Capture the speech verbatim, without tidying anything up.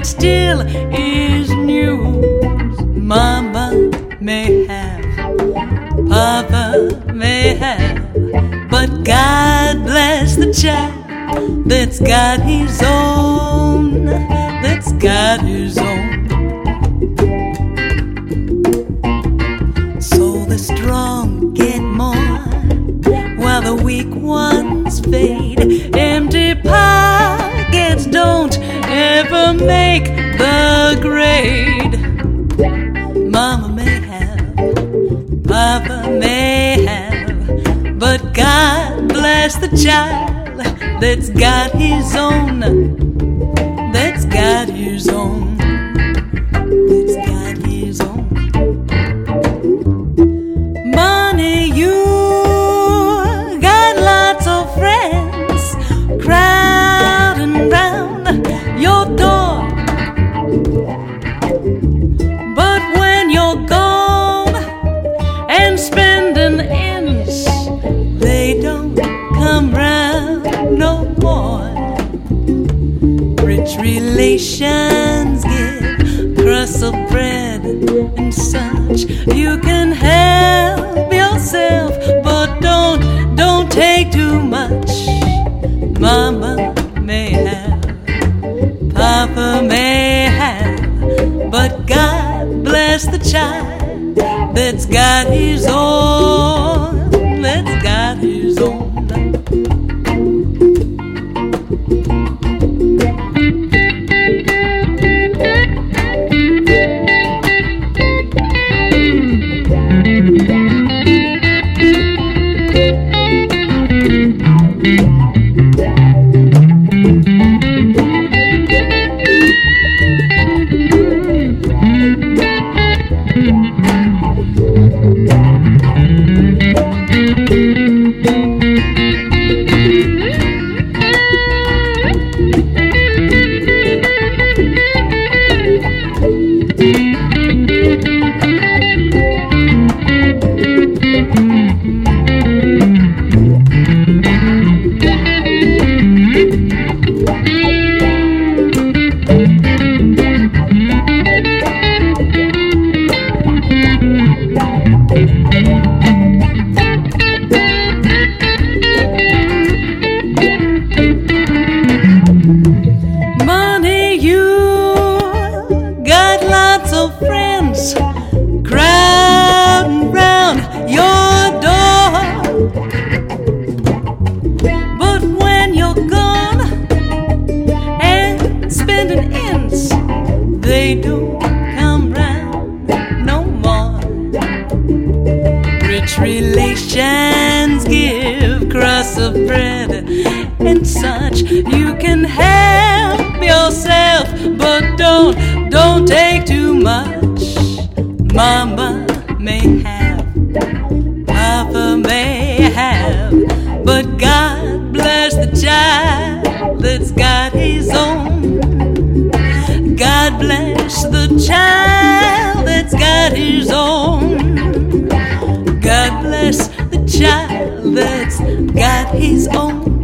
still is news. Mama may have, Papa may have, but God bless the child that's got his own, that's got his own. So the strong get more while the weak ones fade. Empty pockets don't ever make the grade. Mama may have, Papa may have, but God bless the child that's got his own, that's got his own, that's got his own. Money, you got lots of friends crowding round your door, but when you're gone and spending ends, they don't come round no more. Rich relations give crust of bread and such. You can help yourself, but don't, don't take too much. Mama may have, Papa may have, but God bless the child that's got his own, that's got his own. Money, you got lots of friends crowding round your door, but when you're gone and spending ends, they don't come round no more. Rich relations give crusts of bread and such. You can help yourself, but don't, don't take too much. Mama may have, Papa may have, but God bless the child that's got his own. God bless the child that's got his own. God bless the child that's got his own.